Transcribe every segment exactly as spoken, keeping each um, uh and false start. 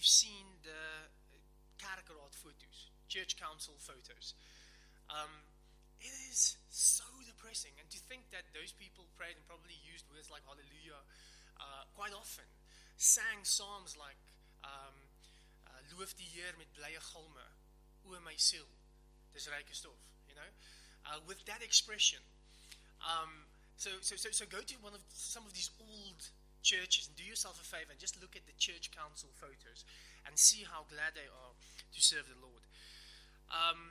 you've seen the kerkraad photos, church council photos. Um, it is so depressing. And to think that those people prayed and probably used words like hallelujah uh, quite often, sang psalms like um, uh, loof die Heer met blye galme, o my siel, dis ryke stof, you know, uh, with that expression. Um, so, so, so, so go to one of some of these old churches and do yourself a favor and just look at the church council photos and see how glad they are to serve the Lord. Um,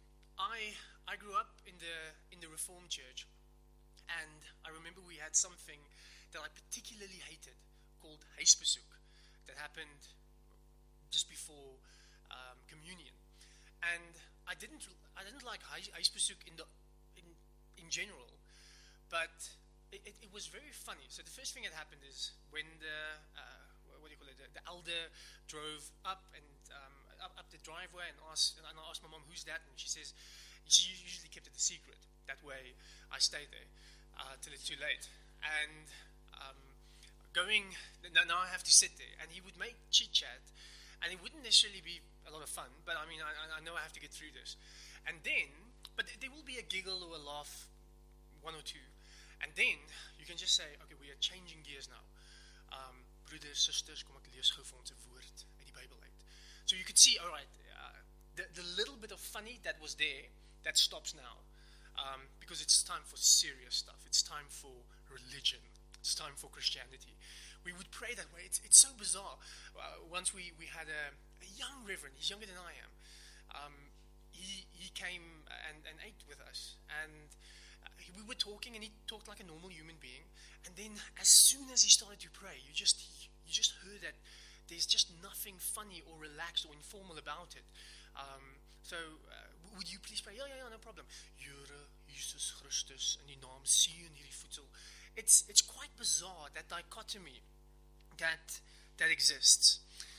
I I grew up in the in the Reformed Church, and I remember we had something that I particularly hated called huisbesoek that happened just before um, communion, and I didn't I didn't like huisbesoek in the in in general, but it, it, it was very funny. So the first thing that happened is when the uh, what do you call it? The, the elder drove up and um, up, up the driveway and asked, and I asked my mom, "Who's that?" And she says, she usually kept it a secret. That way, I stayed there uh, till it's too late. And um, going now, now I have to sit there, and he would make chit chat, and it wouldn't necessarily be a lot of fun. But I mean, I, I know I have to get through this. And then, but there will be a giggle or a laugh, one or two. And then you can just say, okay, we are changing gears now. Um, broeders, sisters, kom ek lees gou vir ons 'n woord uit die Bybel uit. So you could see, all right, uh, the, the little bit of funny that was there, that stops now. Um, because it's time for serious stuff. It's time for religion. It's time for Christianity. We would pray that way. It's, it's so bizarre. Uh, once we, we had a, a young reverend, he's younger than I am. Um, he, he came and, and ate with us. And we were talking, and he talked like a normal human being. And then, as soon as he started to pray, you just you just heard that there's just nothing funny or relaxed or informal about it. Um, so, uh, would you please pray? Yeah, yeah, yeah, no problem. Here, Jesus Christus, in die naam seën hierdie voedsel. It's it's quite bizarre, that dichotomy that that exists,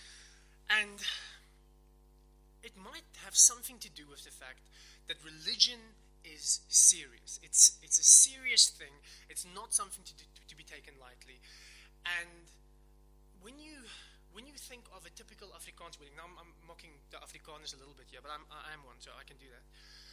and it might have something to do with the fact that religion is serious. It's it's a serious thing. It's not something to, to, to be taken lightly. And when you when you think of a typical Afrikaans wedding, now I'm, I'm mocking the Afrikaners a little bit here, but I'm I am one, so I can do that.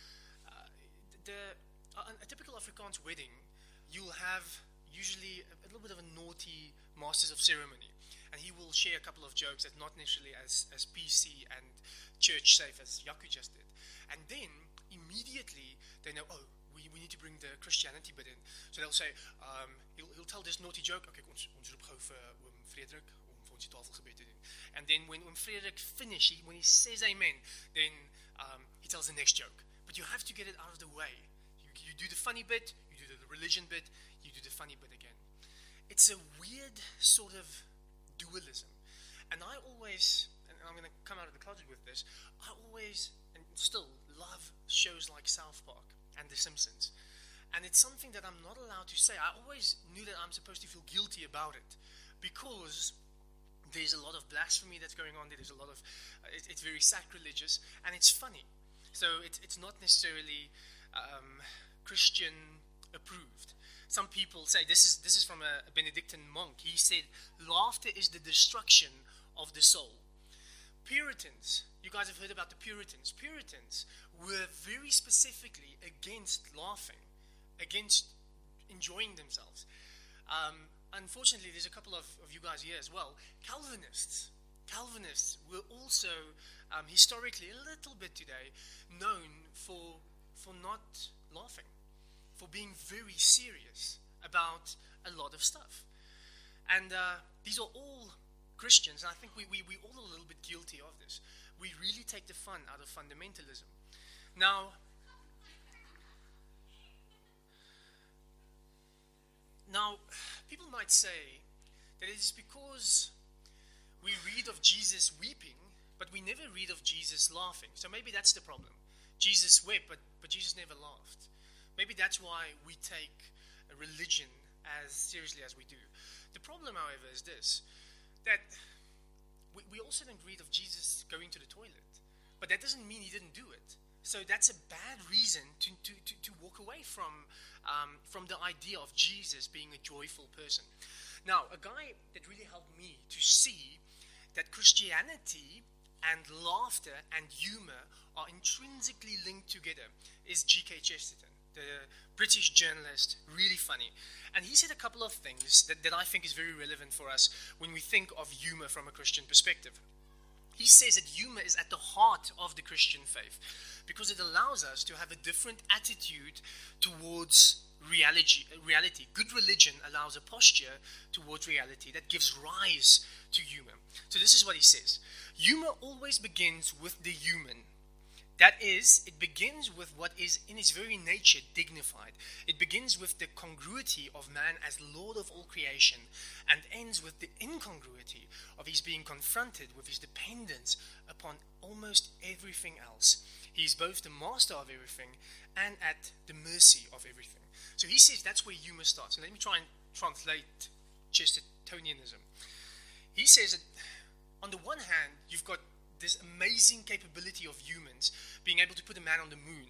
Uh, the uh, a typical Afrikaans wedding, you'll have usually a, a little bit of a naughty masters of ceremony, and he will share a couple of jokes that not necessarily as as P C and church safe as Yaku just did, and then immediately they know, oh, we, we need to bring the Christianity bit in. So they'll say, um, he'll, he'll tell this naughty joke, okay, ons, ons roep gou vir oom Frederik, om vir ons die tafelgebed te doen. And then when oom Frederik finish, he, when he says amen, then um, he tells the next joke. But you have to get it out of the way. You, you do the funny bit, you do the religion bit, you do the funny bit again. It's a weird sort of dualism. And I always, and I'm going to come out of the closet with this, I always, and still, love shows like South Park and The Simpsons. And it's something that I'm not allowed to say. I always knew that I'm supposed to feel guilty about it because there's a lot of blasphemy that's going on there. There's a lot of, uh, it, it's very sacrilegious, and it's funny. So it, it's not necessarily um, Christian approved. Some people say, this is this is from a, a Benedictine monk. He said, laughter is the destruction of the soul. Puritans, you guys have heard about the Puritans. Puritans were very specifically against laughing, against enjoying themselves. Um, unfortunately, there's a couple of, of you guys here as well. Calvinists. Calvinists were also, um, historically, a little bit today, known for, for not laughing, for being very serious about a lot of stuff. And uh, these are all Christians, and I think we, we, we all are a little bit guilty of this. We really take the fun out of fundamentalism. Now, now, people might say that it is because we read of Jesus weeping, but we never read of Jesus laughing. So maybe that's the problem. Jesus wept, but, but Jesus never laughed. Maybe that's why we take a religion as seriously as we do. The problem, however, is this, that we, we also don't read of Jesus going to the toilet, but that doesn't mean he didn't do it. So that's a bad reason to, to, to, to walk away from, um, from the idea of Jesus being a joyful person. Now, a guy that really helped me to see that Christianity and laughter and humor are intrinsically linked together is G K Chesterton, the British journalist, really funny. And he said a couple of things that, that I think is very relevant for us when we think of humor from a Christian perspective. He says that humor is at the heart of the Christian faith because it allows us to have a different attitude towards reality. reality. Good religion allows a posture towards reality that gives rise to humor. So this is what he says. Humor always begins with the human. That is, it begins with what is in its very nature dignified. It begins with the congruity of man as Lord of all creation and ends with the incongruity of his being confronted with his dependence upon almost everything else. He is both the master of everything and at the mercy of everything. So he says that's where humor starts. And let me try and translate Chestertonianism. He says that on the one hand, you've got this amazing capability of humans being able to put a man on the moon.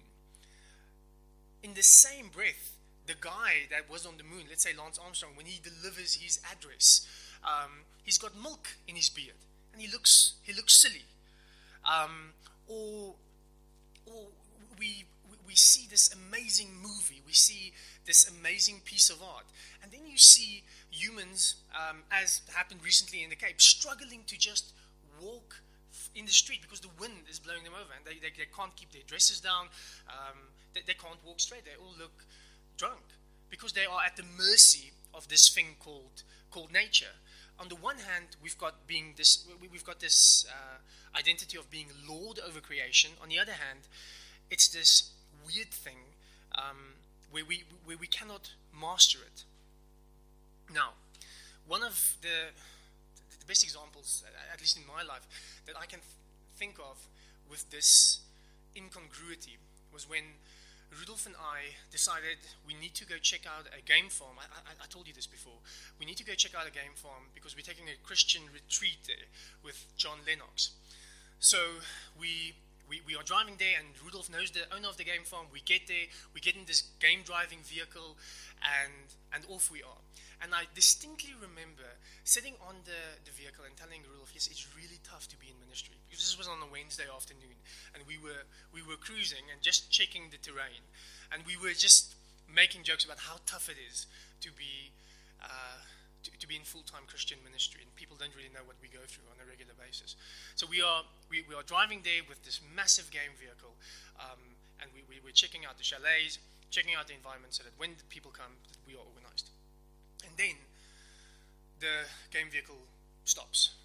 In the same breath, the guy that was on the moon, let's say Lance Armstrong, when he delivers his address, um, he's got milk in his beard, and he looks he looks silly. Um, or or we we see this amazing movie, we see this amazing piece of art, and then you see humans, um, as happened recently in the Cape, struggling to just walk in the street because the wind is blowing them over and they, they, they can't keep their dresses down, um, they, they can't walk straight, they all look drunk because they are at the mercy of this thing called called nature. On the one hand, we've got being this we've got this uh, identity of being Lord over creation. On the other hand, it's this weird thing um, where we where we cannot master it. Now, one of the the best examples, at least in my life, that I can th- think of with this incongruity was when Rudolf and I decided we need to go check out a game farm. I, I, I told you this before. We need to go check out a game farm because we're taking a Christian retreat there with John Lennox. So we, we we are driving there, and Rudolf knows the owner of the game farm. We get there, we get in this game driving vehicle, and and off we are. And I distinctly remember sitting on the, the vehicle and telling Rudolf, yes, it's really tough to be in ministry. Because this was on a Wednesday afternoon. And we were we were cruising and just checking the terrain. And we were just making jokes about how tough it is to be uh, to, to be in full-time Christian ministry. And people don't really know what we go through on a regular basis. So we are we, we are driving there with this massive game vehicle. Um, and we, we were checking out the chalets, checking out the environment so that when the people come, that we are organized. And then the game vehicle stops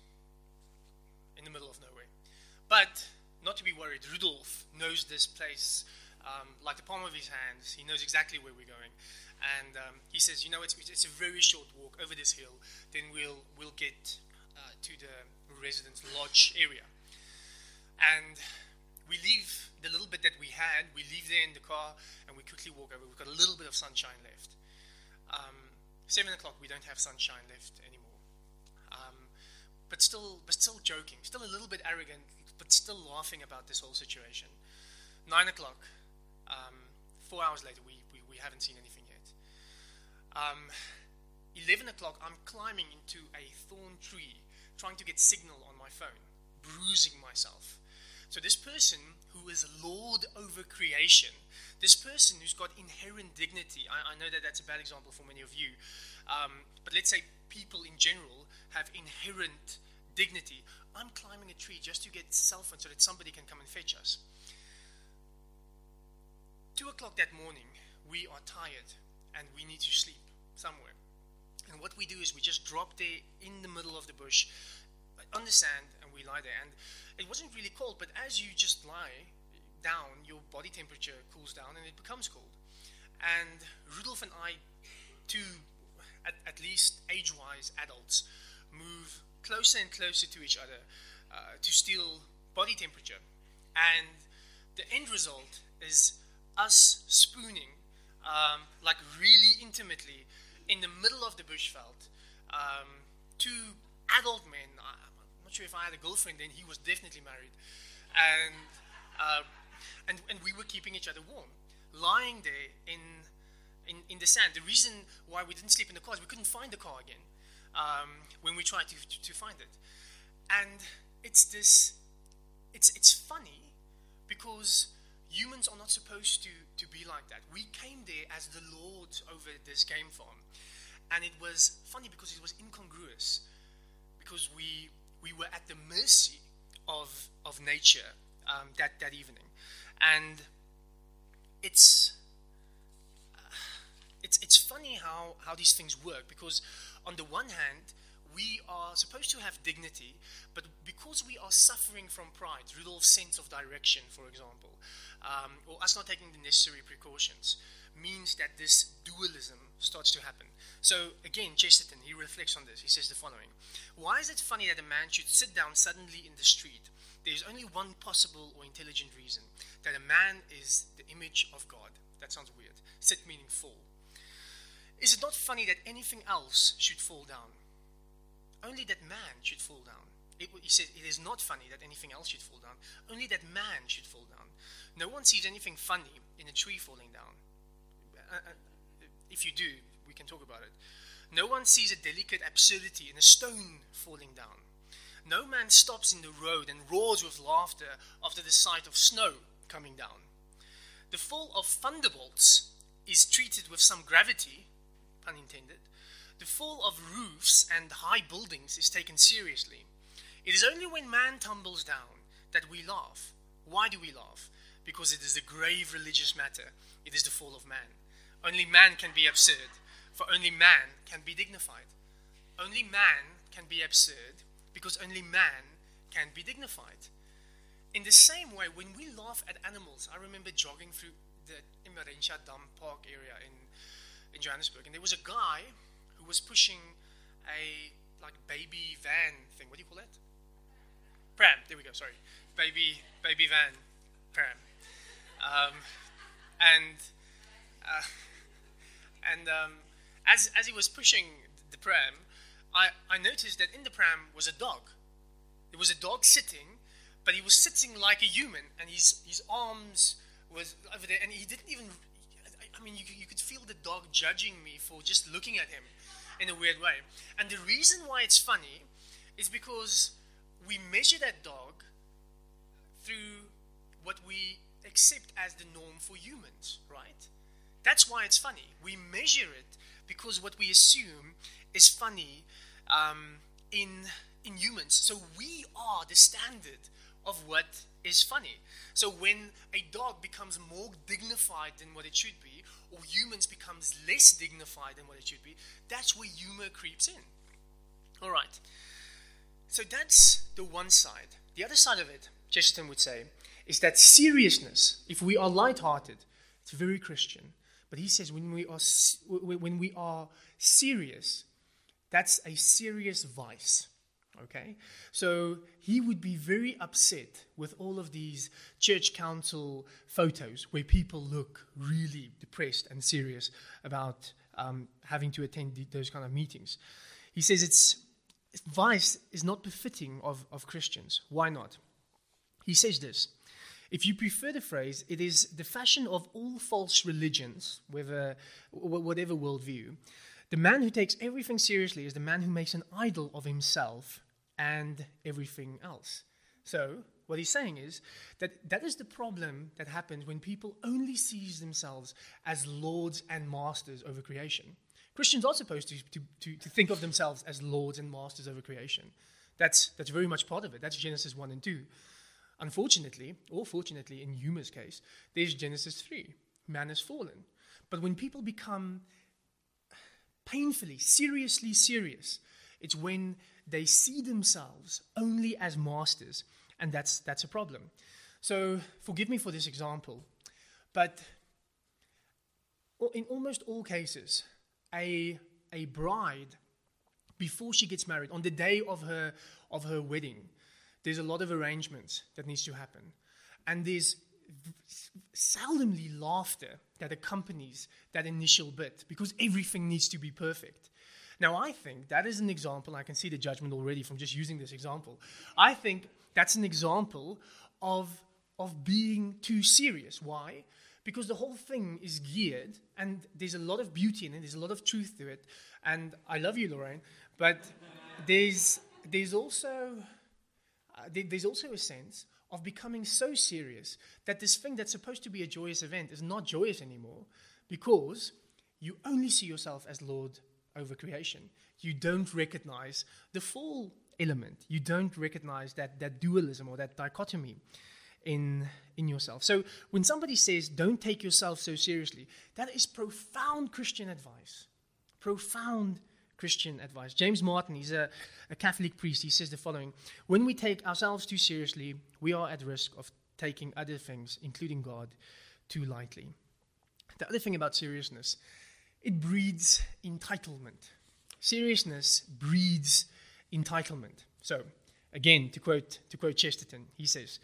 in the middle of nowhere. But not to be worried, Rudolf knows this place um, like the palm of his hands. He knows exactly where we're going. And um, he says, you know, it's, it's a very short walk over this hill. Then we'll, we'll get uh, to the residence lodge area. And we leave the little bit that we had, we leave there in the car, and we quickly walk over. We've got a little bit of sunshine left. Um, Seven o'clock, we don't have sunshine left anymore. Um, but still, but still joking, still a little bit arrogant, but still laughing about this whole situation. Nine o'clock, um, four hours later, we, we, we haven't seen anything yet. Um, Eleven o'clock, I'm climbing into a thorn tree, trying to get signal on my phone, bruising myself. So this person who is Lord over creation, this person who's got inherent dignity, I, I know that that's a bad example for many of you, um, but let's say people in general have inherent dignity. I'm climbing a tree just to get cell phone so that somebody can come and fetch us. Two o'clock that morning, we are tired and we need to sleep somewhere. And what we do is we just drop there in the middle of the bush, on the sand, and we lie there. And it wasn't really cold, but as you just lie down, your body temperature cools down and it becomes cold. And Rudolf and I, two at, at least age-wise adults, move closer and closer to each other uh, to steal body temperature. And the end result is us spooning, um, like really intimately, in the middle of the bushveld, um, two adult men. I'm not sure if I had a girlfriend then, he was definitely married. And, uh, and, and we were keeping each other warm, lying there in, in, in the sand. The reason why we didn't sleep in the car is we couldn't find the car again um, when we tried to, to, to find it. And it's this, it's it's funny because humans are not supposed to, to be like that. We came there as the lords over this game farm. And it was funny because it was incongruous. Because we we were at the mercy of of nature um, that, that evening. And it's uh, it's it's funny how, how these things work, because on the one hand, we are supposed to have dignity, but because we are suffering from pride, Rudolph's sense of direction, for example, um, or us not taking the necessary precautions, means that this dualism starts to happen. So again, Chesterton, he reflects on this. He says the following: why is it funny that a man should sit down suddenly in the street? There is only one possible or intelligent reason, that a man is the image of God. That sounds weird. Sit meaning fall. Is it not funny that anything else should fall down? Only that man should fall down. It, he says it is not funny that anything else should fall down. Only that man should fall down. No one sees anything funny in a tree falling down. Uh, uh, if you do, we can talk about it. No one sees a delicate absurdity in a stone falling down. No man stops in the road and roars with laughter after the sight of snow coming down. The fall of thunderbolts is treated with some gravity, pun intended. The fall of roofs and high buildings is taken seriously. It is only when man tumbles down that we laugh. Why do we laugh? Because it is a grave religious matter. It is the fall of man. Only man can be absurd, for only man can be dignified. Only man can be absurd, because only man can be dignified. In the same way, when we laugh at animals, I remember jogging through the Immerensha Dam Park area in, in Johannesburg, and there was a guy who was pushing a like baby van thing. What do you call that? Pram. There we go. Sorry, baby baby van pram. Um, and uh, and um, as as he was pushing the pram, I I noticed that in the pram was a dog. There was a dog sitting, but he was sitting like a human, and his his arms was over there, and he didn't even. I mean, you you could feel the dog judging me for just looking at him in a weird way. And the reason why it's funny is because we measure that dog through what we accept as the norm for humans, right? That's why it's funny. We measure it because what we assume is funny um, in in humans. So we are the standard of what is funny. So when a dog becomes more dignified than what it should be, or humans becomes less dignified than what it should be, that's where humor creeps in. All right. So that's the one side. The other side of it, Chesterton would say, is that seriousness, if we are lighthearted, it's very Christian. But he says when we are when we are serious, that's a serious vice. Okay? So he would be very upset with all of these church council photos where people look really depressed and serious about um, having to attend the, those kind of meetings. He says it's vice is not befitting of, of Christians. Why not? He says this: if you prefer the phrase, it is the fashion of all false religions, whether, whatever worldview. The man who takes everything seriously is the man who makes an idol of himself and everything else. So, what he's saying is that that is the problem that happens when people only see themselves as lords and masters over creation. Christians are supposed to, to, to, to think of themselves as lords and masters over creation. That's, that's very much part of it. That's Genesis one and two. Unfortunately, or fortunately, in Huma's case, there's Genesis three. Man has fallen. But when people become painfully, seriously serious, it's when they see themselves only as masters, and that's that's a problem. So, forgive me for this example, but in almost all cases, a a bride, before she gets married, on the day of her of her wedding, there's a lot of arrangements that needs to happen. And there's seldomly laughter that accompanies that initial bit because everything needs to be perfect. Now, I think that is an example, I can see the judgment already from just using this example. I think that's an example of, of being too serious. Why? Because the whole thing is geared, and there's a lot of beauty in it, there's a lot of truth to it, and I love you, Lorraine, but there's there's also there, there's also a sense of becoming so serious that this thing that's supposed to be a joyous event is not joyous anymore, because you only see yourself as Lord over creation. You don't recognize the fall element. You don't recognize that, that dualism or that dichotomy in, in yourself. So when somebody says, don't take yourself so seriously, that is profound Christian advice. Profound Christian advice. James Martin, he's a, a Catholic priest, he says the following: when we take ourselves too seriously, we are at risk of taking other things, including God, too lightly. The other thing about seriousness, it breeds entitlement. Seriousness breeds entitlement. So, again, to quote to quote Chesterton, he says,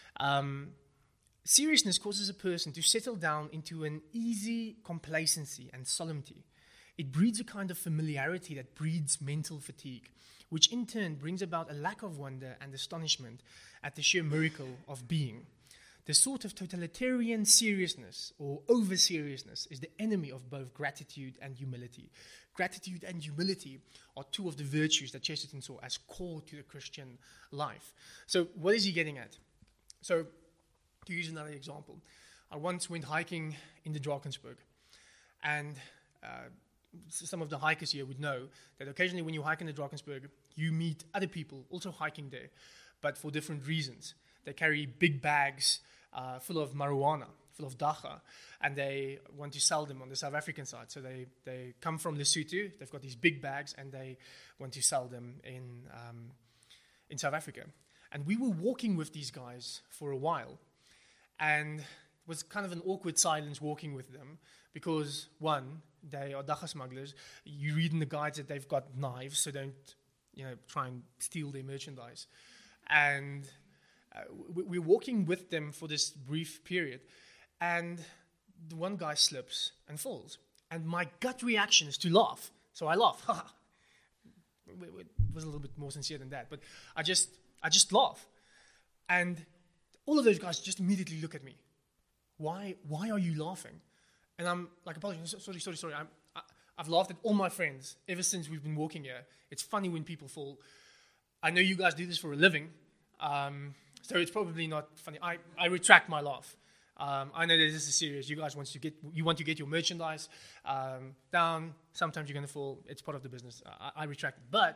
um, seriousness causes a person to settle down into an easy complacency and solemnity. It breeds a kind of familiarity that breeds mental fatigue, which in turn brings about a lack of wonder and astonishment at the sheer miracle of being. The sort of totalitarian seriousness or over-seriousness is the enemy of both gratitude and humility. Gratitude and humility are two of the virtues that Chesterton saw as core to the Christian life. So what is he getting at? So to use another example, I once went hiking in the Drakensberg, and uh, some of the hikers here would know that occasionally when you hike in the Drakensberg, you meet other people also hiking there, but for different reasons. They carry big bags uh, full of marijuana, full of dacha, and they want to sell them on the South African side. So they, they come from Lesotho, they've got these big bags, and they want to sell them in um, in South Africa. And we were walking with these guys for a while, and it was kind of an awkward silence walking with them, because one, they are dacha smugglers. You read in the guides that they've got knives, so don't, you know, try and steal their merchandise. And uh, we, we're walking with them for this brief period, and the one guy slips and falls. And my gut reaction is to laugh. So I laugh. It was a little bit more sincere than that, but I just, I just laugh. And all of those guys just immediately look at me. Why, why are you laughing? And I'm like, apologies, sorry, sorry, sorry. I'm, I, I've laughed at all my friends ever since we've been walking here. It's funny when people fall. I know you guys do this for a living, um, so it's probably not funny. I, I retract my laugh. Um, I know that this is serious. You guys want to get you want to get your merchandise um, down. Sometimes you're going to fall. It's part of the business. I, I retract it. But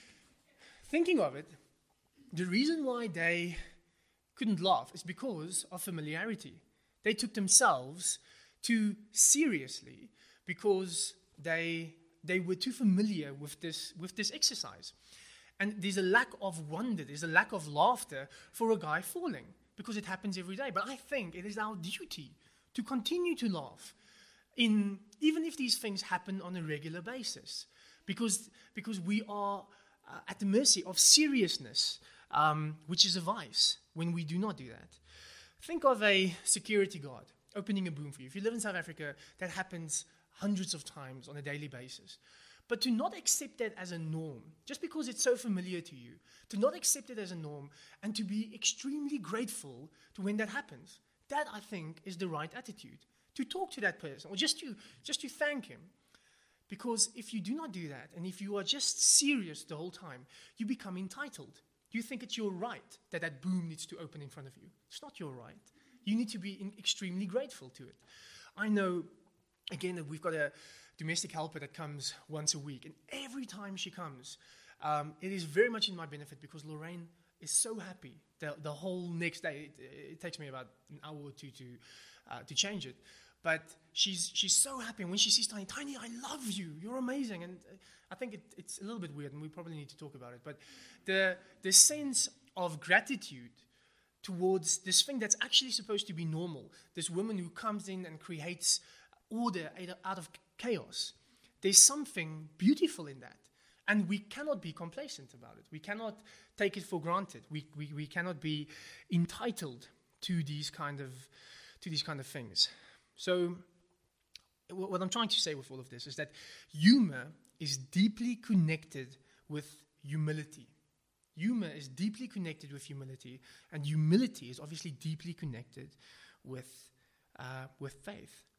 thinking of it, the reason why they couldn't laugh is because of familiarity. They took themselves too seriously because they they were too familiar with this with this exercise. And there's a lack of wonder, there's a lack of laughter for a guy falling, because it happens every day. But I think it is our duty to continue to laugh, in even if these things happen on a regular basis, because because we are uh, at the mercy of seriousness, um, which is a vice when we do not do that. Think of a security guard opening a boom for you. If you live in South Africa, that happens hundreds of times on a daily basis. But to not accept that as a norm, just because it's so familiar to you, to not accept it as a norm and to be extremely grateful to when that happens, that, I think, is the right attitude. To talk to that person, or just to, just to thank him. Because if you do not do that, and if you are just serious the whole time, you become entitled. You think it's your right that that boom needs to open in front of you. It's not your right. You need to be in extremely grateful to it. I know, again, that we've got a domestic helper that comes once a week, and every time she comes, um, it is very much in my benefit, because Lorraine is so happy the, the whole next day. It, it takes me about an hour or two to uh, to change it, but she's she's so happy. And when she sees Tiny, Tiny, I love you. You're amazing. And I think it, it's a little bit weird, and we probably need to talk about it. But the the sense of gratitude towards this thing that's actually supposed to be normal, this woman who comes in and creates order out of chaos. There's something beautiful in that. And we cannot be complacent about it. We cannot take it for granted. We, we, we cannot be entitled to these kind of to these kind of things. So what I'm trying to say with all of this is that humor is deeply connected with humility. Humor is deeply connected with humility, and humility is obviously deeply connected with uh, with faith.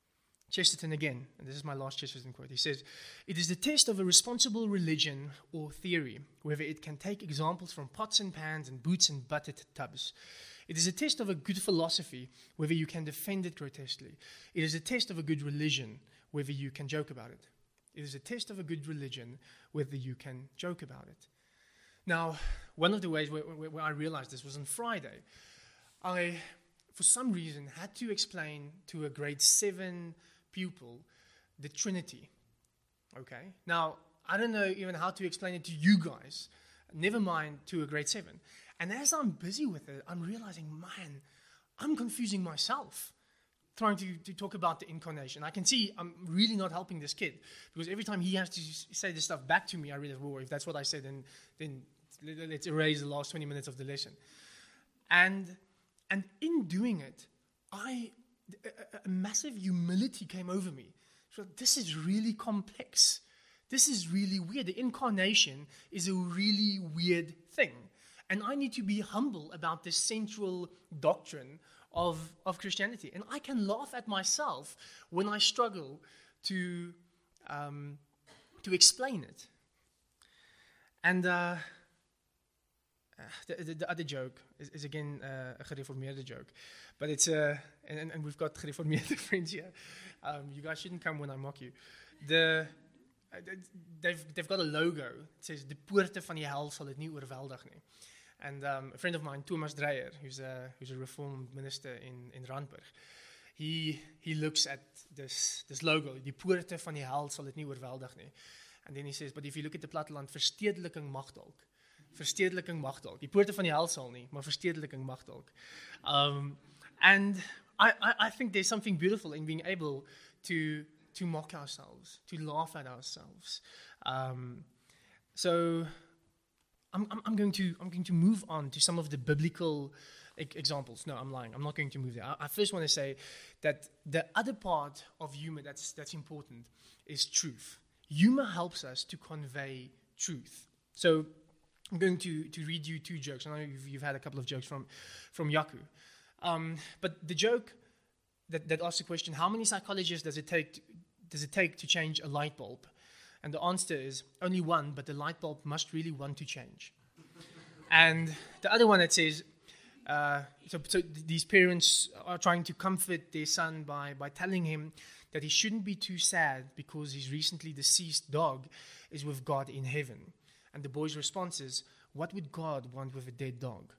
Chesterton again, and this is my last Chesterton quote. He says, "It is the test of a responsible religion or theory, whether it can take examples from pots and pans and boots and buttered tubs. It is a test of a good philosophy, whether you can defend it grotesquely. It is a test of a good religion, whether you can joke about it. It is a test of a good religion, whether you can joke about it." Now, one of the ways where, where, where I realized this was on Friday. I, for some reason, had to explain to a grade seven pupil the Trinity. Okay? Now, I don't know even how to explain it to you guys, never mind to a grade seven. And as I'm busy with it, I'm realizing, man, I'm confusing myself trying to, to talk about the incarnation. I can see I'm really not helping this kid, because every time he has to say this stuff back to me, I realize, well, if that's what I said, then, then let's erase the last twenty minutes of the lesson. And, and in doing it, I... A, a massive humility came over me. So this is really complex. This is really weird. The incarnation is a really weird thing. And I need to be humble about this central doctrine of, of Christianity. And I can laugh at myself when I struggle to, um, to explain it. And uh, the, the, the other joke is, is again uh, a gereformeerde joke. But it's uh, and, and we've got gereformeerde friends here. Um, you guys shouldn't come when I mock you. The uh, they've they've got a logo. It says "De poorte van die hel sal dit nie oorweldig nie." And um, a friend of mine, Thomas Dreyer, who's a who's a reformed minister in in Randburg, he he looks at this this logo. "Die poorte van die hel sal dit nie oorweldig nie." And then he says, "But if you look at the platteland, verstedeliking mag dalk. Verstedeliking mag dalk. Die poorte van die hel sal nie, maar verstedeliking mag dalk." Um, And I, I, I think there's something beautiful in being able to to mock ourselves, to laugh at ourselves. Um, so I'm, I'm, I'm going to I'm going to move on to some of the biblical e- examples. No, I'm lying. I'm not going to move there. I, I first want to say that the other part of humor that's that's important is truth. Humor helps us to convey truth. So I'm going to, to read you two jokes. I know you've, you've had a couple of jokes from from Yaku. Um, but the joke that, that asks the question, how many psychologists does it take to, does it take to change a light bulb? And the answer is only one, but the light bulb must really want to change. And the other one that says, uh, so, so these parents are trying to comfort their son by, by telling him that he shouldn't be too sad because his recently deceased dog is with God in heaven. And the boy's response is, what would God want with a dead dog?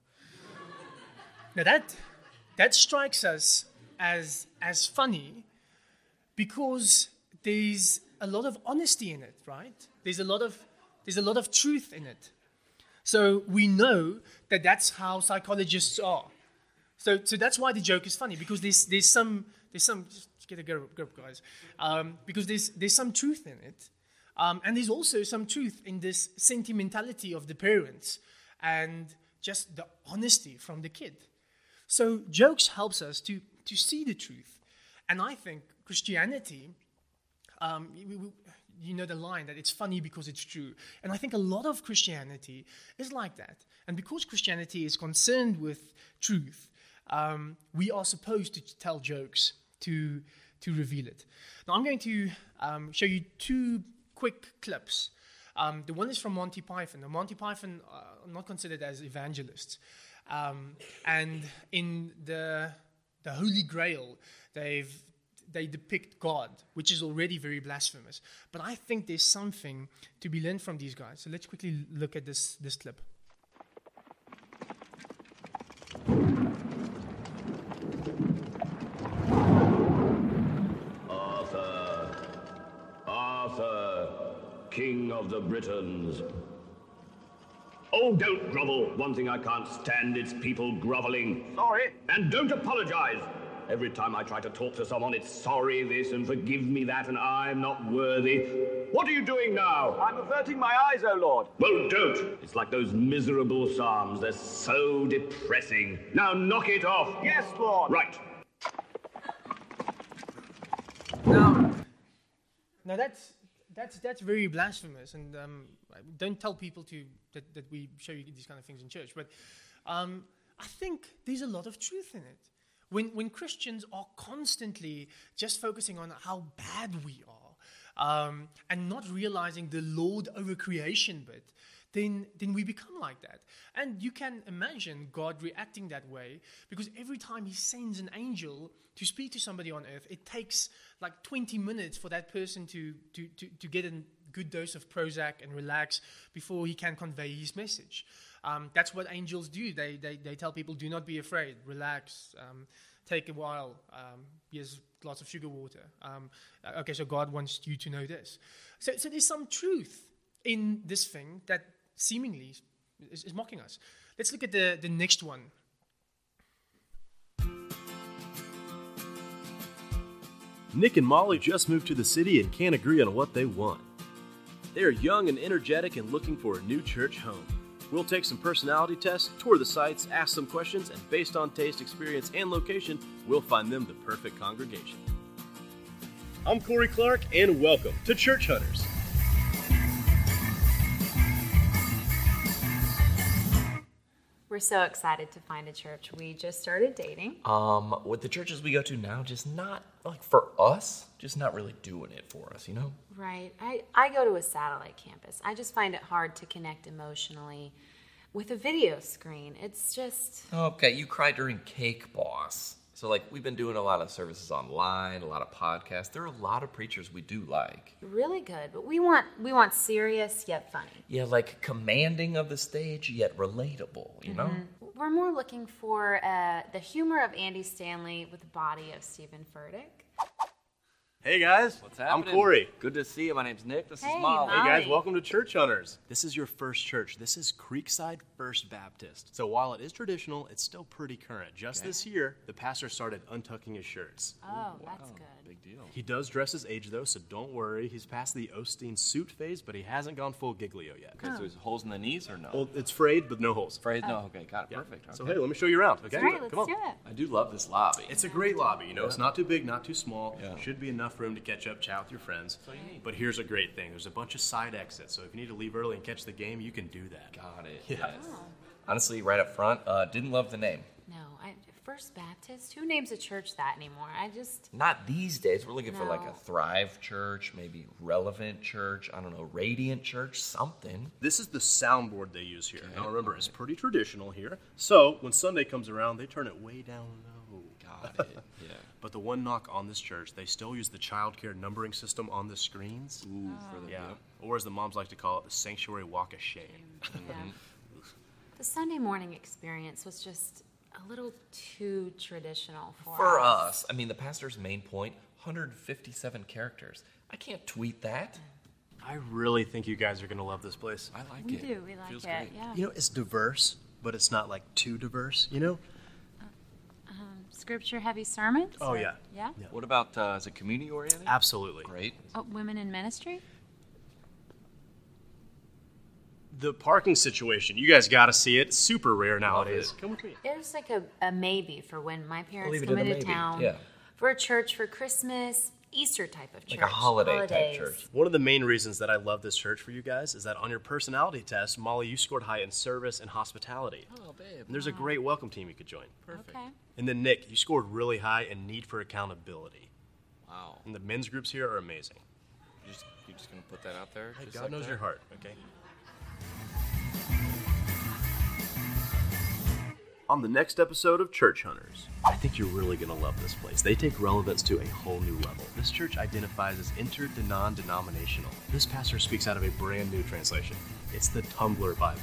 Now that... That strikes us as as funny because there's a lot of honesty in it, right? There's a lot of there's a lot of truth in it. So we know that that's how psychologists are. So so that's why the joke is funny, because there's there's some there's some just get a grip, grip guys, um, because there's there's some truth in it, um, and there's also some truth in this sentimentality of the parents and just the honesty from the kid. So jokes helps us to, to see the truth. And I think Christianity, um, we, we, you know the line that it's funny because it's true. And I think a lot of Christianity is like that. And because Christianity is concerned with truth, um, we are supposed to tell jokes to, to reveal it. Now I'm going to um, show you two quick clips. Um, the one is from Monty Python. Now Monty Python are not considered as evangelists. Um, and in the the Holy Grail, they've they depict God, which is already very blasphemous. But I think there's something to be learned from these guys. So let's quickly look at this this clip. Arthur, Arthur, King of the Britons. Oh, don't grovel. One thing I can't stand is people groveling. Sorry. And don't apologize. Every time I try to talk to someone, it's sorry this and forgive me that, and I'm not worthy. What are you doing now? I'm averting my eyes, O Lord. Well, don't. It's like those miserable psalms. They're so depressing. Now knock it off. Yes, Lord. Right. Now, now that's that's that's very blasphemous, and um, don't tell people to that, that we show you these kind of things in church. But um, I think there's a lot of truth in it. when when Christians are constantly just focusing on how bad we are um, and not realizing the Lord over creation bit, then then we become like that. And you can imagine God reacting that way, because every time he sends an angel to speak to somebody on earth, it takes like twenty minutes for that person to to to, to get a good dose of Prozac and relax before he can convey his message. Um, that's what angels do. They, they they tell people, do not be afraid, relax, um, take a while, um, here's a glass of sugar water. Um, okay, so God wants you to know this. So, so there's some truth in this thing that seemingly is, is mocking us. Let's look at the, the next one. Nick and Molly just moved to the city and can't agree on what they want. They are young and energetic and looking for a new church home. We'll take some personality tests, tour the sites, ask some questions, and based on taste, experience, and location, we'll find them the perfect congregation. I'm Corey Clark, and welcome to Church Hunters. We're so excited to find a church. We just started dating. Um, with the churches we go to now, just not, like, for us, just not really doing it for us, you know? Right. I, I go to a satellite campus. I just find it hard to connect emotionally with a video screen. It's just... Okay, you cried during Cake Boss. So, like, we've been doing a lot of services online, a lot of podcasts. There are a lot of preachers we do like. Really good, but we want we want serious yet funny. Yeah, like commanding of the stage yet relatable, you know? Mm-hmm. We're more looking for uh, the humor of Andy Stanley with the body of Stephen Furtick. Hey guys, What's happening? I'm Corey. Good to see you. My name's Nick. This Hey, is Molly. Molly. Hey guys, welcome to Church Hunters. This is your first church. This is Creekside First Baptist. So while it is traditional, it's still pretty current. Just Okay. this year, the pastor started untucking his shirts. Oh, that's good. Big deal. He does dress his age though, so don't worry. He's past the Osteen suit phase, but he hasn't gone full Giglio yet. Okay, so there's holes in the knees or no? Well, it's frayed, but no holes. Afraid? No. Okay, got it. Yeah. Perfect. Okay. So hey, let me show you around. Okay, All right, let's come on. do it. I do love this lobby. It's a great lobby. You know, it's not too big, not too small. Yeah. Should be enough room to catch up, chat with your friends. But here's a great thing: there's a bunch of side exits. So if you need to leave early and catch the game, you can do that. Got it. Yeah. Yes. Honestly, right up front, uh, didn't love the name. No, I, First Baptist? Who names a church that anymore? I just... Not these days. We're looking for like No. a Thrive Church, maybe Relevant Church, I don't know, Radiant Church, something. This is the soundboard they use here. Now remember, it's pretty traditional here. So when Sunday comes around, they turn it way down low. Got it. Yeah. But the one knock on this church, they still use the child care numbering system on the screens. Ooh, for the Yeah. Or as the moms like to call it, the sanctuary walk of shame. Yeah. The Sunday morning experience was just a little too traditional for, For us, I mean, the pastor's main point, one hundred fifty-seven characters. I can't tweet that. I really think you guys are going to love this place. I like We it. do, we like Feels it, great. yeah. You know, it's diverse, but it's not like too diverse, you know? Um, Scripture-heavy sermons? Oh, or- yeah. Yeah? Yeah. What about, uh, is it community oriented? Absolutely. Great. Oh, women in ministry? The parking situation, you guys got to see it. It's super rare nowadays. Come with me. There's like a, a maybe for when my parents leave it come at a into maybe, town yeah. for a church for Christmas, Easter type of church. Like a holiday type holidays. church. One of the main reasons that I love this church for you guys is that on your personality test, Molly, you scored high in service and hospitality. Oh, babe. And there's a great welcome team you could join. Perfect. Okay. And then Nick, you scored really high in need for accountability. Wow. And the men's groups here are amazing. You just, you're just going to put that out there? Hey, just God like knows that? your heart, okay? On the next episode of Church Hunters, I think you're really going to love this place. They take relevance to a whole new level. This church identifies as inter-non-denominational. This pastor speaks out of a brand new translation. It's the Tumblr Bible.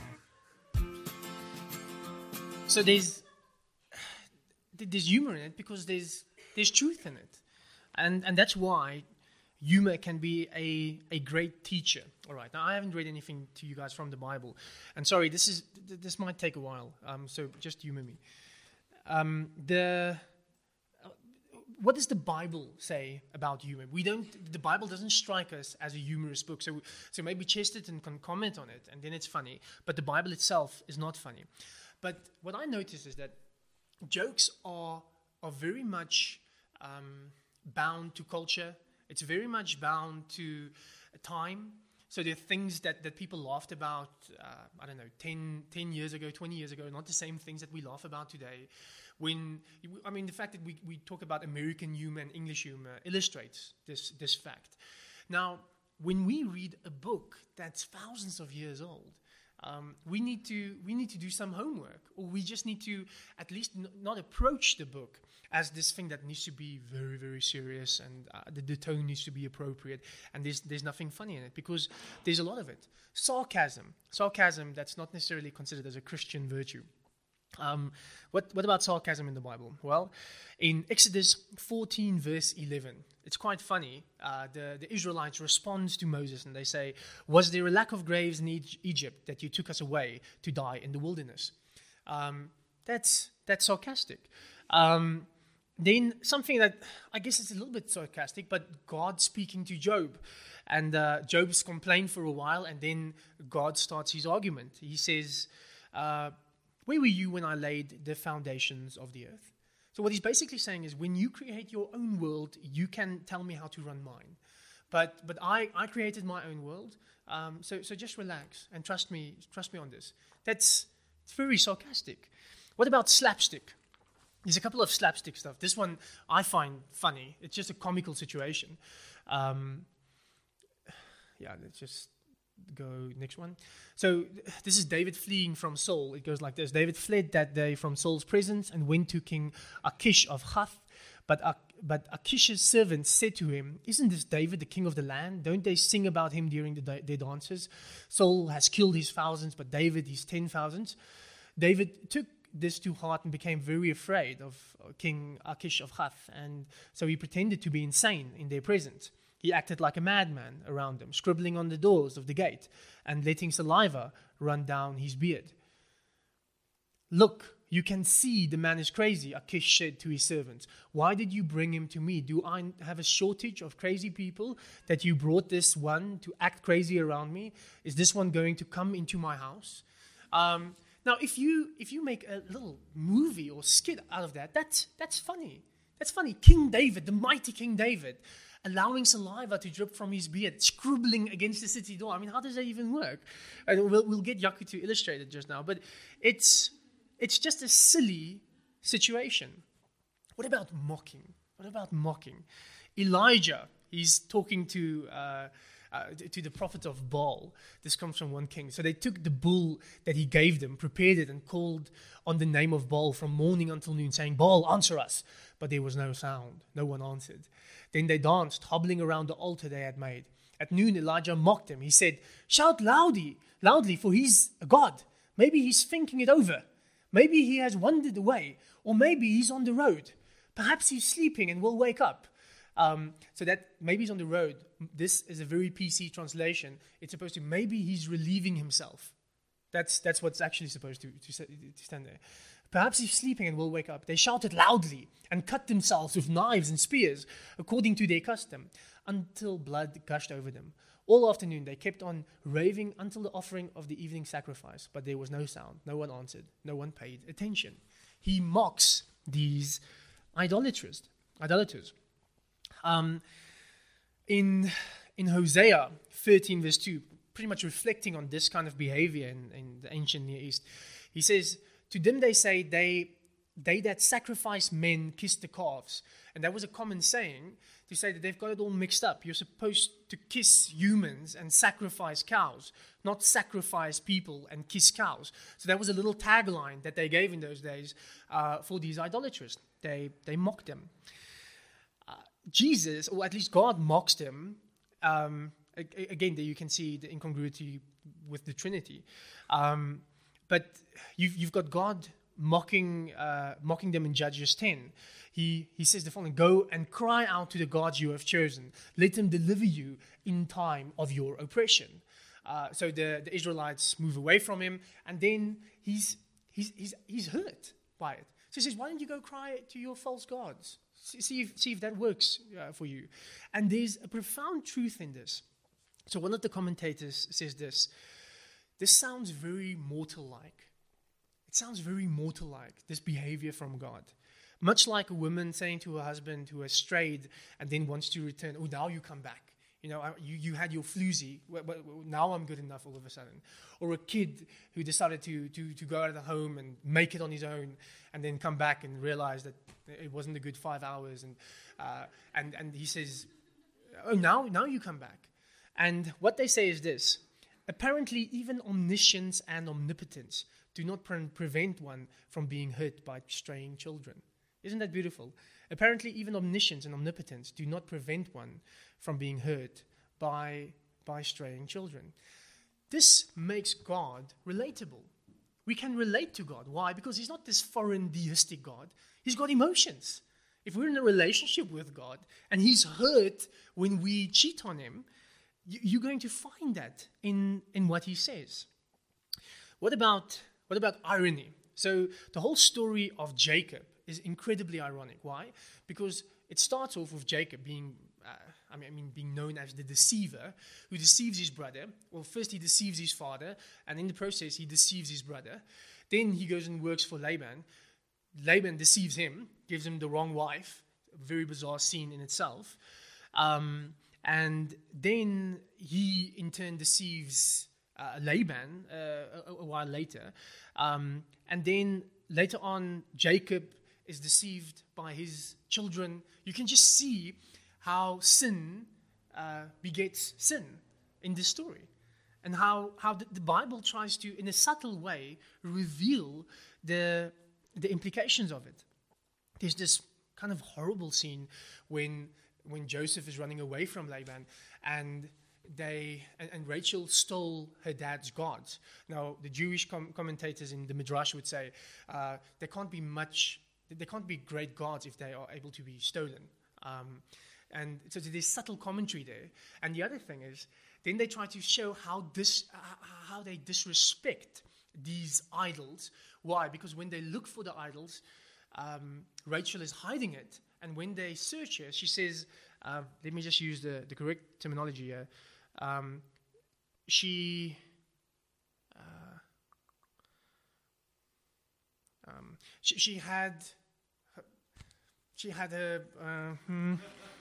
So there's there's humor in it because there's there's truth in it, and and that's why humor can be a a great teacher. All right, now I haven't read anything to you guys from the Bible, and sorry, this is th- this might take a while. Um, so just humor me. Um, the uh, what does the Bible say about humor? We don't. The Bible doesn't strike us as a humorous book. So so maybe Chesterton can comment on it, and then it's funny. But the Bible itself is not funny. But what I notice is that jokes are are very much um, bound to culture. It's very much bound to time. So there are things that, that people laughed about, uh, I don't know, ten, ten years ago, twenty years ago, not the same things that we laugh about today. When, I mean, the fact that we, we talk about American humor and English humor illustrates this, this fact. Now, when we read a book that's thousands of years old, um, we need to we need to do some homework, or we just need to at least n- not approach the book as this thing that needs to be very, very serious, and uh, the, the tone needs to be appropriate, and there's there's nothing funny in it, because there's a lot of it. Sarcasm, sarcasm that's not necessarily considered as a Christian virtue. Um, what what about sarcasm in the Bible? Well, in Exodus fourteen, verse eleven, it's quite funny. Uh, the, the Israelites respond to Moses and they say, "Was there a lack of graves in e- Egypt that you took us away to die in the wilderness?" Um, that's that's sarcastic. Um, then something that I guess is a little bit sarcastic, but God speaking to Job. And uh, Job's complained for a while, and then God starts his argument. He says, uh, "Where were you when I laid the foundations of the earth?" So what he's basically saying is, when you create your own world, you can tell me how to run mine. But but I, I created my own world, um, so so just relax and trust me trust me on this. That's it's very sarcastic. What about slapstick? There's a couple of slapstick stuff. This one I find funny. It's just a comical situation. Um, yeah, let's just go next one. So this is David fleeing from Saul. It goes like this. David fled that day from Saul's presence and went to King Achish of Gath. But, Ach- but Achish's servants said to him, "Isn't this David, the king of the land? Don't they sing about him during the da- their dances? Saul has killed his thousands, but David his ten thousands." David took this to heart and became very afraid of King Achish of Gath, and so he pretended to be insane in their presence. He acted like a madman around them, scribbling on the doors of the gate and letting saliva run down his beard. "Look, you can see the man is crazy," Achish said to his servants. "Why did you bring him to me? Do I have a shortage of crazy people that you brought this one to act crazy around me? Is this one going to come into my house?" Um, now, if you if you make a little movie or skit out of that, that's that's funny. That's funny. King David, the mighty King David, allowing saliva to drip from his beard, scribbling against the city door. I mean, how does that even work? And we'll, we'll get Yaku to illustrate it just now, but it's it's just a silly situation. What about mocking? What about mocking? Elijah, he's talking to uh, uh, to the prophet of Baal. This comes from one king. So they took the bull that he gave them, prepared it, and called on the name of Baal from morning until noon, saying, "Baal, answer us." But there was no sound. No one answered. Then they danced, hobbling around the altar they had made. At noon, Elijah mocked him. He said, "Shout loudly, loudly, for he's a god. Maybe he's thinking it over. Maybe he has wandered away, or maybe he's on the road. Perhaps he's sleeping and will wake up." Um, so that maybe he's on the road. This is a very P C translation. It's supposed to, maybe he's relieving himself. That's that's what's actually supposed to, to, to stand there. Perhaps he's sleeping and will wake up. They shouted loudly and cut themselves with knives and spears, according to their custom, until blood gushed over them. All afternoon they kept on raving until the offering of the evening sacrifice, but there was no sound. No one answered. No one paid attention. He mocks these idolaters. Idolaters. Um, in in Hosea thirteen, verse two, pretty much reflecting on this kind of behavior in, in the ancient Near East, he says, "To them they say, they they that sacrifice men kiss the calves." And that was a common saying to say that they've got it all mixed up. You're supposed to kiss humans and sacrifice cows, not sacrifice people and kiss cows. So that was a little tagline that they gave in those days uh, for these idolaters. They they mocked them. Uh, Jesus, or at least God, mocks them. Um, again, there you can see the incongruity with the Trinity. Um, but you've, you've got God mocking uh, mocking them in Judges ten. He he says the following: "Go and cry out to the gods you have chosen. Let them deliver you in time of your oppression." Uh, so the, the Israelites move away from him, and then he's he's he's he's hurt by it. So he says, "Why don't you go cry to your false gods? See if see if that works uh, for you." And there's a profound truth in this. So one of the commentators says this: "This sounds very mortal-like. It sounds very mortal-like, this behavior from God. Much like a woman saying to her husband who has strayed and then wants to return, 'Oh, now you come back. You know, I, you, you had your floozy, w- w- now I'm good enough all of a sudden. Or a kid who decided to, to, to go out of the home and make it on his own and then come back and realize that it wasn't a good five hours. And uh, and, and he says, oh, now, now you come back. And what they say is this: apparently even omniscience and omnipotence do not pre- prevent one from being hurt by straying children. Isn't that beautiful? Apparently even omniscience and omnipotence do not prevent one from being hurt by, by straying children. This makes God relatable. We can relate to God. Why? Because he's not this foreign deistic God. He's got emotions. If we're in a relationship with God and he's hurt when we cheat on him, you're going to find that in, in what he says. What about, what about irony? So the whole story of Jacob is incredibly ironic. Why? Because it starts off with Jacob being, uh, I mean, I mean, being known as the deceiver, who deceives his brother. Well, first he deceives his father, and in the process he deceives his brother. Then he goes and works for Laban. Laban deceives him, gives him the wrong wife. A very bizarre scene in itself. Um, and then he, in turn, deceives uh, Laban uh, a, a while later. Um, and then later on, Jacob is deceived by his children. You can just see how sin uh, begets sin in this story. And how, how the, the Bible tries to, in a subtle way, reveal the, the implications of it. There's this kind of horrible scene when when Joseph is running away from Laban, and they and, and Rachel stole her dad's gods. Now, the Jewish com- commentators in the Midrash would say uh, there can't be much, there can't be great gods if they are able to be stolen. Um, and so there's subtle commentary there. And the other thing is, then they try to show how this, uh, how they disrespect these idols. Why? Because when they look for the idols, um, Rachel is hiding it. And when they search her, she says, uh, let me just use the, the correct terminology here. Um, she, uh, um, she, she had, she had a, uh, hmm.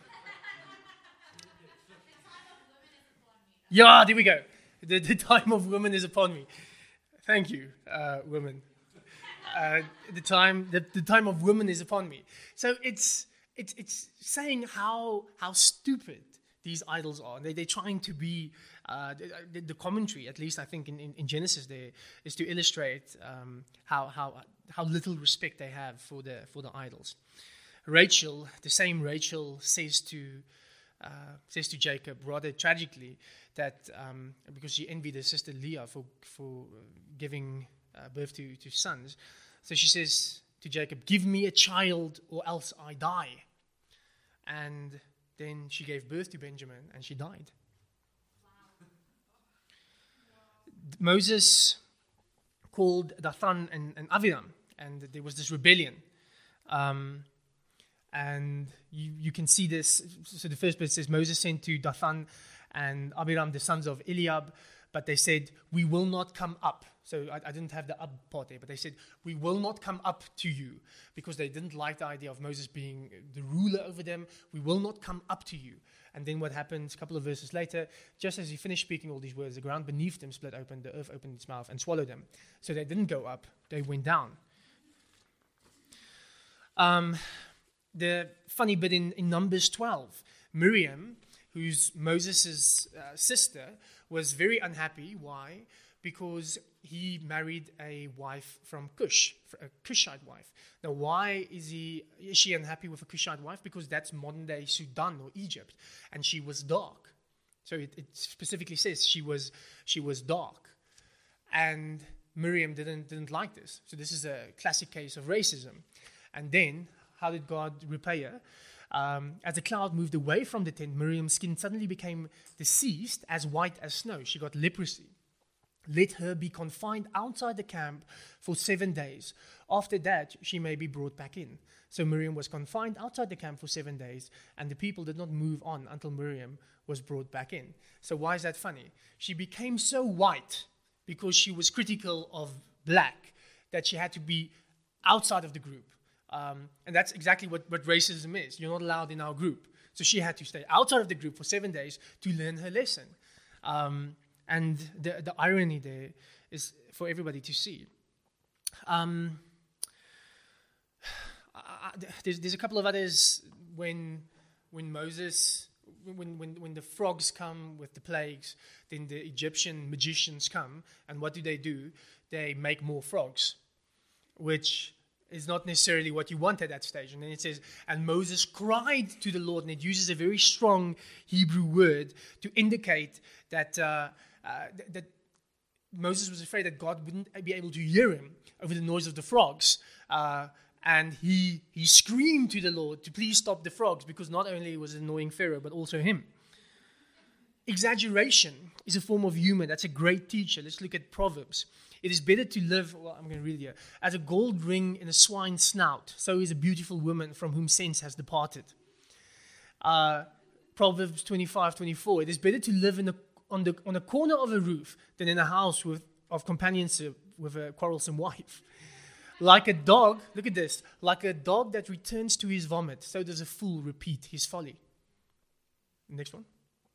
Yeah, there we go. The, the time of woman is upon me. Thank you, uh, woman. Uh, the time, the, the time of woman is upon me. So it's it's it's saying how how stupid these idols are. They they're trying to be uh, the, the commentary, at least I think in, in, in Genesis, there is to illustrate um, how how how little respect they have for the for the idols. Rachel, the same Rachel, says to uh, says to Jacob rather tragically that um, because she envied her sister Leah for for giving uh, birth to to sons. So she says to Jacob, "Give me a child or else I die." And then she gave birth to Benjamin and she died. Wow. Moses called Dathan and, and Abiram, and there was this rebellion. Um, and you, you can see this. So the first bit says, Moses sent to Dathan and Abiram, the sons of Eliab, but they said, "We will not come up." So I, I didn't have the up part there, but they said, "We will not come up to you," because they didn't like the idea of Moses being the ruler over them. "We will not come up to you." And then what happens, a couple of verses later, just as he finished speaking all these words, the ground beneath them split open, the earth opened its mouth and swallowed them. So they didn't go up, they went down. Um, the funny bit in, in Numbers twelve, Miriam, who's Moses' uh, sister, was very unhappy. Why? Because he married a wife from Cush, a Cushite wife. Now, why is he? Is she unhappy with a Cushite wife? Because that's modern-day Sudan or Egypt, and she was dark. So it, it specifically says she was she was dark, and Miriam didn't didn't like this. So this is a classic case of racism. And then, how did God repay her? Um, as the cloud moved away from the tent, Miriam's skin suddenly became diseased, as white as snow. She got leprosy. Let her be confined outside the camp for seven days. After that, she may be brought back in. So Miriam was confined outside the camp for seven days, and the people did not move on until Miriam was brought back in. So why is that funny? She became so white because she was critical of black that she had to be outside of the group. Um, and that's exactly what, what racism is. You're not allowed in our group. So she had to stay outside of the group for seven days to learn her lesson. Um, and the, the irony there is for everybody to see. Um, I, there's, there's a couple of others when when Moses, when, when, when the frogs come with the plagues, then the Egyptian magicians come, and what do they do? They make more frogs, which is not necessarily what you want at that stage. And then it says, and Moses cried to the Lord, and it uses a very strong Hebrew word to indicate that uh, uh, th- that Moses was afraid that God wouldn't be able to hear him over the noise of the frogs. Uh, and he he screamed to the Lord to please stop the frogs, because not only was it annoying Pharaoh, but also him. Exaggeration is a form of humor. That's a great teacher. Let's look at Proverbs. It is better to live, well, I'm going to read it here, as a gold ring in a swine's snout, so is a beautiful woman from whom sense has departed. Uh, Proverbs twenty-five twenty-four. It is better to live in a, on the on a corner of a roof than in a house with of companionship with a quarrelsome wife. Like a dog, look at this, like a dog that returns to his vomit, so does a fool repeat his folly. Next one.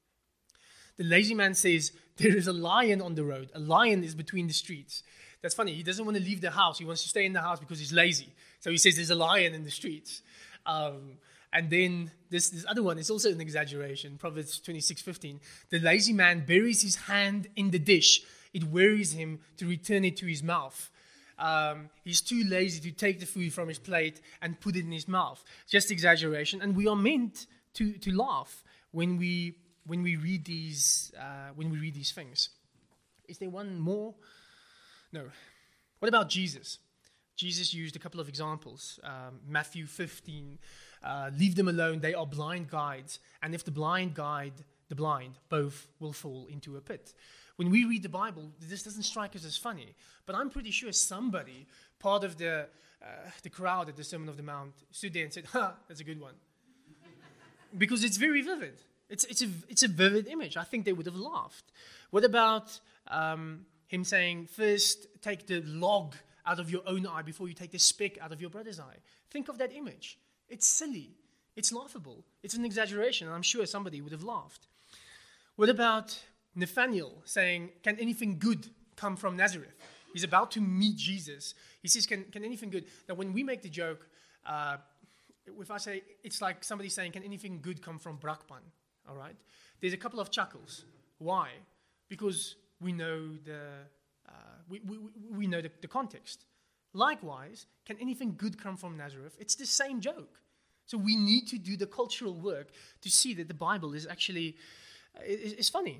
The lazy man says, there is a lion on the road. A lion is between the streets. That's funny. He doesn't want to leave the house. He wants to stay in the house because he's lazy. So he says there's a lion in the streets. Um, and then this, this other one is also an exaggeration. Proverbs twenty-six fifteen. The lazy man buries his hand in the dish. It wearies him to return it to his mouth. Um, he's too lazy to take the food from his plate and put it in his mouth. Just exaggeration. And we are meant to, to laugh when we when we read these uh, when we read these things. Is there one more? No. What about Jesus? Jesus used a couple of examples. Um, Matthew fifteen, uh, leave them alone, they are blind guides, and if the blind guide the blind, both will fall into a pit. When we read the Bible, this doesn't strike us as funny, but I'm pretty sure somebody, part of the uh, the crowd at the Sermon on the Mount, stood there and said, ha, that's a good one. Because it's very vivid. It's it's a it's a vivid image. I think they would have laughed. What about um, him saying, first take the log out of your own eye before you take the speck out of your brother's eye? Think of that image. It's silly. It's laughable. It's an exaggeration, and I'm sure somebody would have laughed. What about Nathaniel saying, can anything good come from Nazareth? He's about to meet Jesus. He says, can, can anything good? Now, when we make the joke, uh, if I say, it's like somebody saying, can anything good come from Brakpan? All right? There's a couple of chuckles. Why? Because we know the uh, we, we, we know the, the context. Likewise, can anything good come from Nazareth? It's the same joke. So we need to do the cultural work to see that the Bible is actually is, is funny.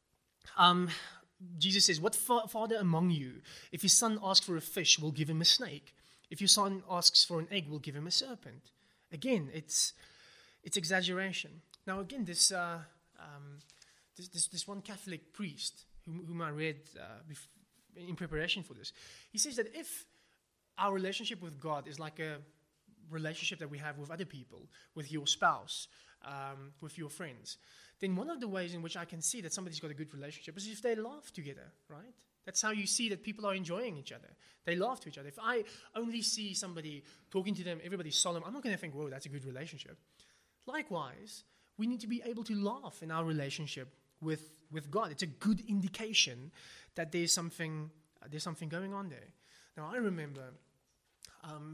Um, Jesus says, what fa- father among you, if his son asks for a fish, will give him a snake? If your son asks for an egg, will give him a serpent? Again, it's it's exaggeration. Now, again, this uh, um, this, this this one Catholic priest whom, whom I read uh, bef- in preparation for this, he says that if our relationship with God is like a relationship that we have with other people, with your spouse, um, with your friends, then one of the ways in which I can see that somebody's got a good relationship is if they laugh together, right? That's how you see that people are enjoying each other. They laugh to each other. If I only see somebody talking to them, everybody's solemn, I'm not going to think, whoa, that's a good relationship. Likewise, we need to be able to laugh in our relationship with, with God. It's a good indication that there's something uh, there's something going on there. Now, I remember, um,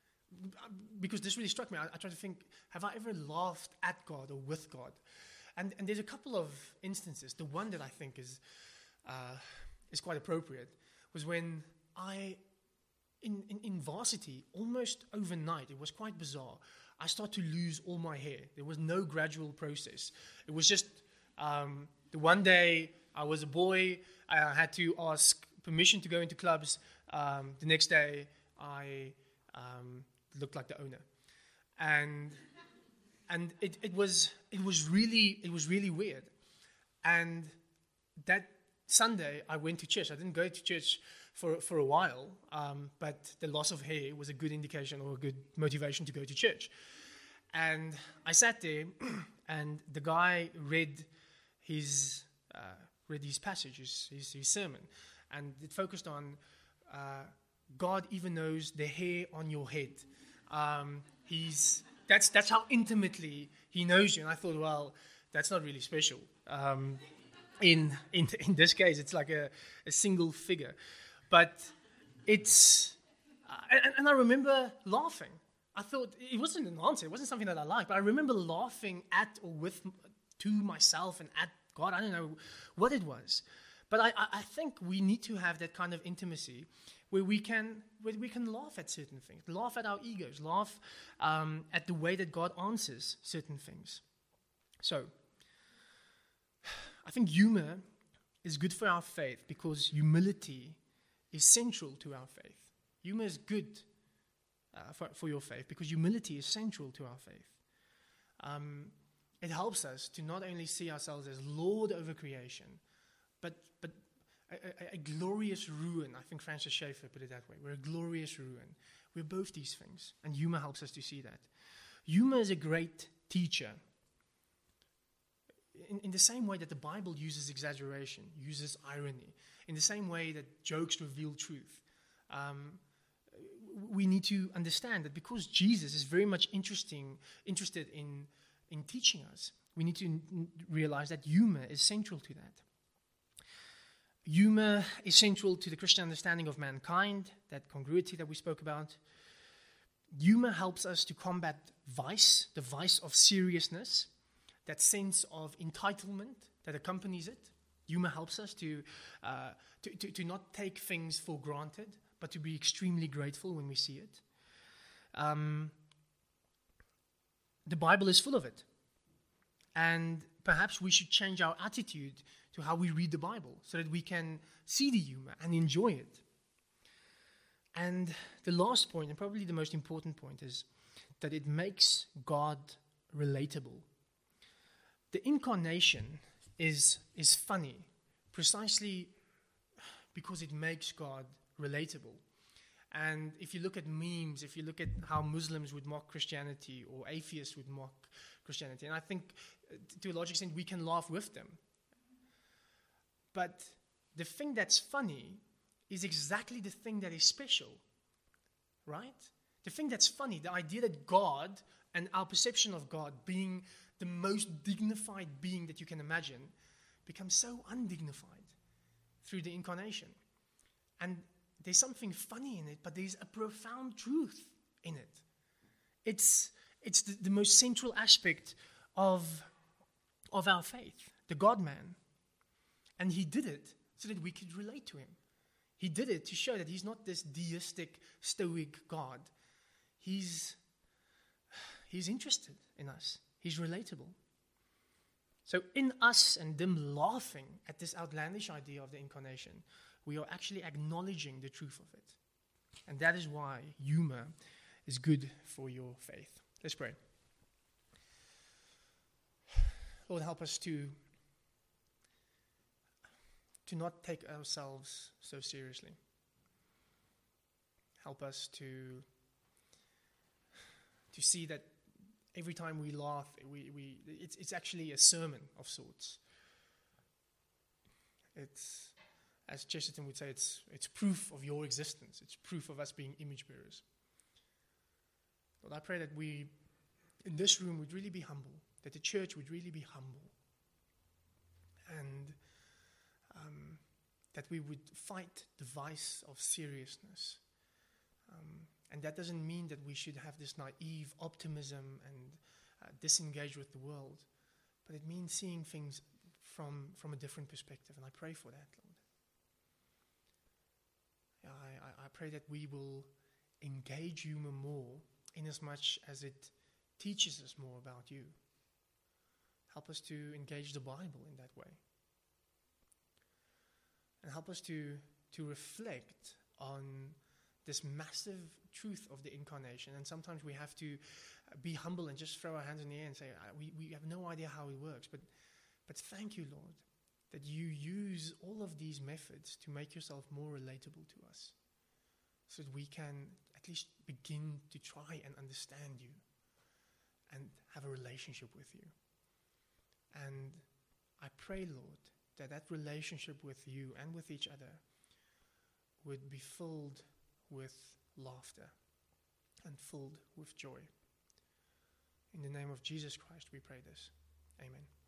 because this really struck me, I, I tried to think, have I ever laughed at God or with God? And, and there's a couple of instances. The one that I think is uh, is quite appropriate was when I, in, in, in varsity, almost overnight, it was quite bizarre, I started to lose all my hair. There was no gradual process. It was just um, the one day I was a boy, I had to ask permission to go into clubs. Um, the next day, I um, looked like the owner. And... And it, it was it was really it was really weird. And that Sunday I went to church. I didn't go to church for for a while, um, but the loss of hair was a good indication or a good motivation to go to church. And I sat there, and the guy read his uh, read his passage, his, his, his sermon, and it focused on uh, God even knows the hair on your head. Um, he's that's that's how intimately he knows you. And I thought, well, that's not really special. Um, in in in this case, it's like a, a single figure, but it's uh, and, and I remember laughing. I thought it wasn't an answer. It wasn't something that I liked, but I remember laughing at or with to myself and at God. I don't know what it was, but I, I, I think we need to have that kind of intimacy where we can where we can laugh at certain things, laugh at our egos, laugh um, at the way that God answers certain things. So, I think humor is good for our faith because humility is central to our faith. Humor is good uh, for, for your faith because humility is central to our faith. Um, it helps us to not only see ourselves as Lord over creation, but but a, a, a glorious ruin. I think Francis Schaeffer put it that way. We're a glorious ruin. We're both these things, and humor helps us to see that. Humor is a great teacher. In, in the same way that the Bible uses exaggeration, uses irony, in the same way that jokes reveal truth, um, we need to understand that because Jesus is very much interesting, interested in, in teaching us, we need to n- realize that humor is central to that. Humor is central to the Christian understanding of mankind, that congruity that we spoke about. Humor helps us to combat vice, the vice of seriousness, that sense of entitlement that accompanies it. Humor helps us to, uh, to, to, to not take things for granted, but to be extremely grateful when we see it. Um, the Bible is full of it. And perhaps we should change our attitude to how we read the Bible so that we can see the humor and enjoy it. And the last point, and probably the most important point, is that it makes God relatable. The incarnation is, is funny precisely because it makes God relatable. And if you look at memes, if you look at how Muslims would mock Christianity or atheists would mock Christianity, and I think uh, to a large extent we can laugh with them. But the thing that's funny is exactly the thing that is special, right? The thing that's funny, the idea that God and our perception of God being the most dignified being that you can imagine becomes so undignified through the incarnation. And there's something funny in it, but there's a profound truth in it. It's, it's the, the most central aspect of, of our faith, the God-man. And he did it so that we could relate to him. He did it to show that he's not this deistic, stoic God. He's, he's interested in us. He's relatable. So in us and them laughing at this outlandish idea of the incarnation, we are actually acknowledging the truth of it. And that is why humor is good for your faith. Let's pray. Lord, help us to, to not take ourselves so seriously. Help us to, to see that every time we laugh, we, we it's, it's actually a sermon of sorts. It's, as Chesterton would say, it's, it's proof of your existence. It's proof of us being image bearers. Lord, I pray that we, in this room, would really be humble, that the church would really be humble, and um, that we would fight the vice of seriousness. Um, and that doesn't mean that we should have this naive optimism and uh, disengage with the world, but it means seeing things from, from a different perspective, and I pray for that, Lord. Yeah, I, I pray that we will engage humor more inasmuch as it teaches us more about you. Help us to engage the Bible in that way. And help us to, to reflect on this massive truth of the incarnation. And sometimes we have to be humble and just throw our hands in the air and say, we, we have no idea how it works. But, but thank you, Lord, that you use all of these methods to make yourself more relatable to us, so that we can at least begin to try and understand you and have a relationship with you. And I pray, Lord, that that relationship with you and with each other would be filled with laughter and filled with joy. In the name of Jesus Christ, we pray this. Amen.